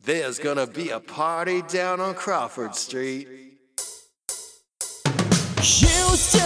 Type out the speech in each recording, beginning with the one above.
There's gonna be a party down on Crawford Street. Houston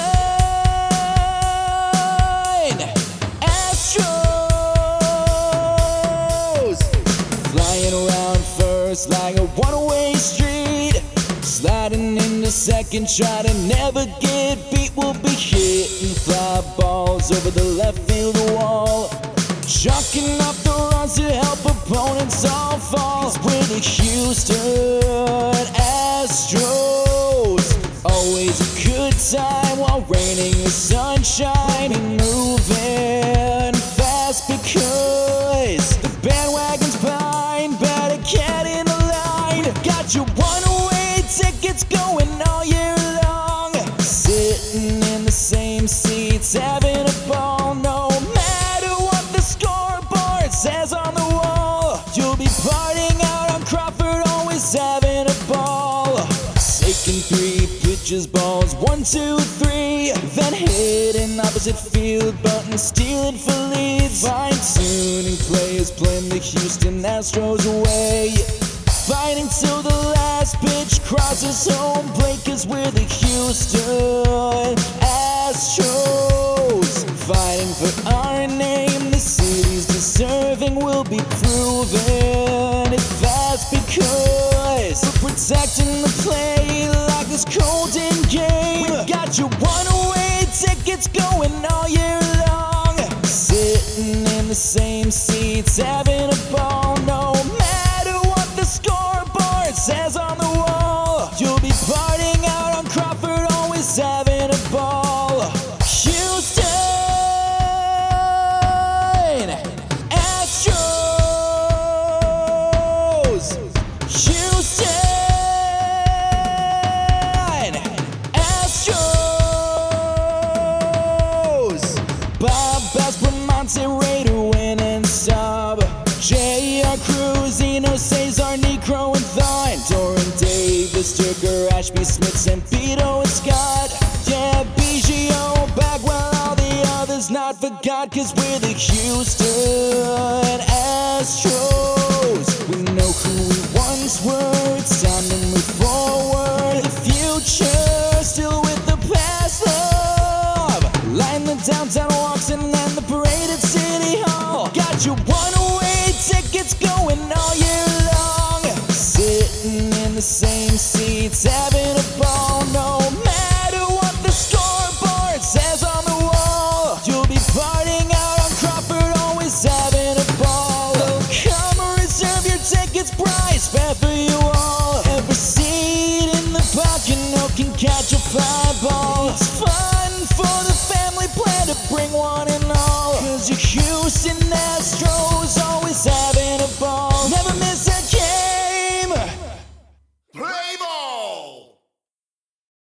Astros, flying around first like a one-way street, sliding into second, try to never get beat. We'll be hitting fly balls over the left field wall, chalking up the runs to help opponents all fall. 'Cause we're the Houston Astros, always a good time while raining or sunshine, and moving fast because the bandwagon's behind. Better get in the line. Got your one-way tickets going all year long, sitting in the same seats, having a ball. No matter what the scoreboard says on the wall, you'll be partying out on Crawford, always having a ball. Taking 3 pitches, balls 1, 2, 3, then hitting opposite field, button stealing for leads, fine-tuning players, playing the Houston Astros away, fighting till the last pitch crosses home plate. 'Cause we're the Houston Astros, fighting for our name. The city's deserving, will be proven it fast because we're protecting the play like this golden game. We got your one-way tickets going all year long, sitting in the same seats, having a ball. No matter what the scoreboard says on the wall, you'll be partying out on Crawford, always having a ball. Houston Astros, Houston Astros. Bob Espremonte, Raider winning sub, J.R. Cruz, Eno, Cesar, Necro, and Thine, Doran Davis, Turker, Ashby, Smith, Sampito, and Scott. Yeah, BGO, Bagwell, all the others not forgot. 'Cause we're the Houston Astros. We know who we once were, it's time to move forward. The future, still with the past love, line the downtown walks and then the parade at City Hall. Got your one-way tickets going all year long, sitting in the same seats, having a ball. No matter what the scoreboard says on the wall, you'll be partying out on Crawford, always having a ball. So come reserve your tickets, price fair for you all. Every seat in the park, you know, can catch a fly ball. It's fun for the family, plan to bring one and all. 'Cause you're Houston Astros.